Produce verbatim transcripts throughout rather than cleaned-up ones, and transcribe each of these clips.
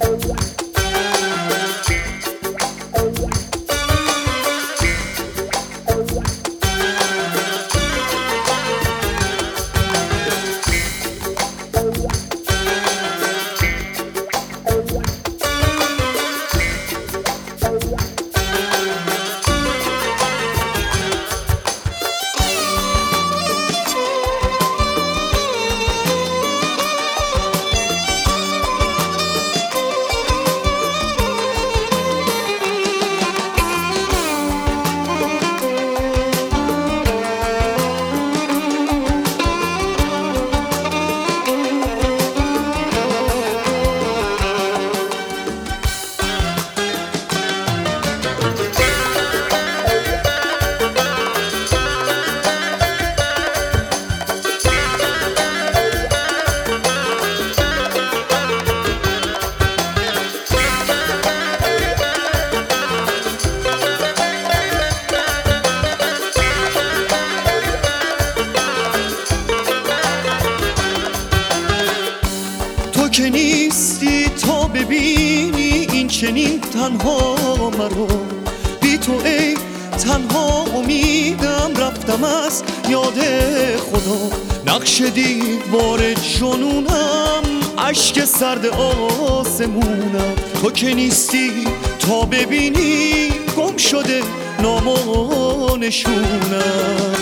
که نیستی تا ببینی این چنین تنها مرا، بی تو ای تنها امیدم رفتم از یاد خدا. نقش دیوار جنونم اشک سرد آسمونم، تو که نیستی تا ببینی گم شده نام و نشونم.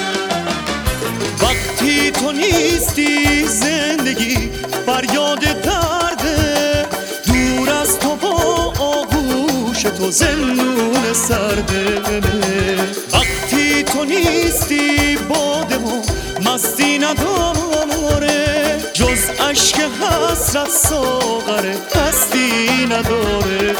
وقتی تو نیستی زندگی فریاد درده، دور از تو با آغوش تو زندون سرده. وقتی تو نیستی باده و مستی نداره، جز عشق حسرت ساغر هستی نداره.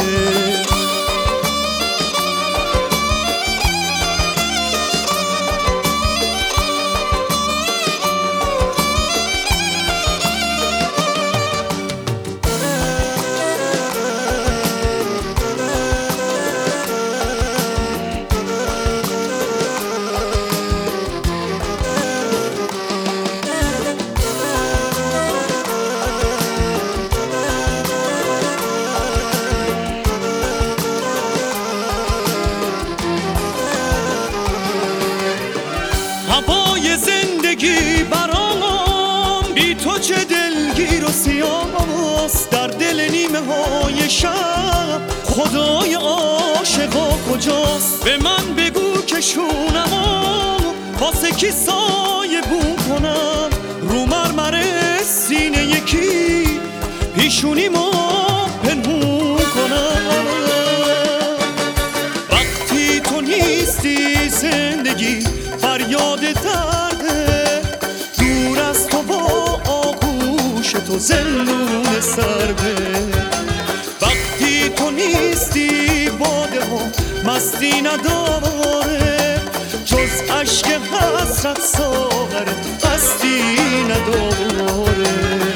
هوای زندگی برام بی تو چه دلگیر و سیاست. در دل نیمه های شب خدای عاشقا کجاست؟ به من بگو که شونمو واسه کی سایه بون کنم، رو مرمر سینه یکی پیشونیمو پنهون کنم. وقتی تو نیستی زندگی فریاد درده، دور از تو با آغوش تو زندون سرده. وقتی تو نیستی باده و مستی نداره، جز عشق حسرت ساغر هستی نداره.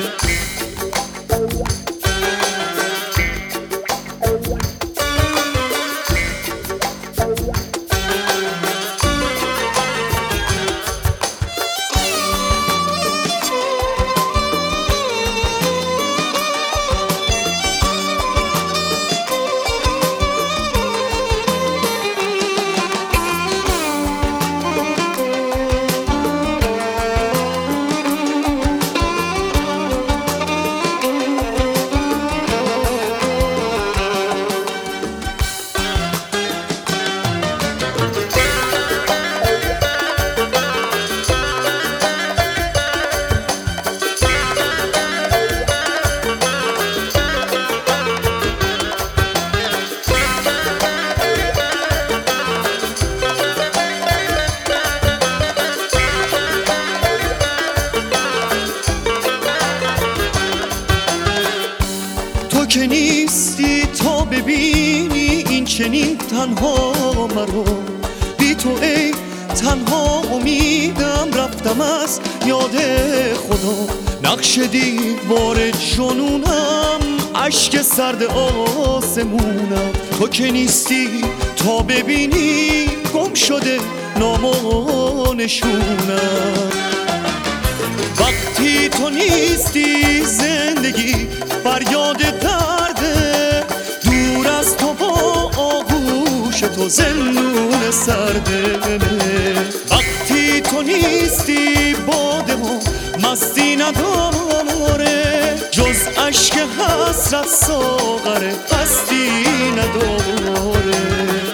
که نیستی تا ببینی این چنین تنها مرا، بی تو ای تنها امیدم رفتم از یاد خدا. نقش دیوار جنونم اشک سرد آسمونم، تو که نیستی تا ببینی گم شده نام و نشونم. وقتی تو نیستی زندگی فریاد درده، تو زندون سردمه. وقتی تو نیستی باده و مستی نداره، جز عشق حسرت ساغر قصدی نداره.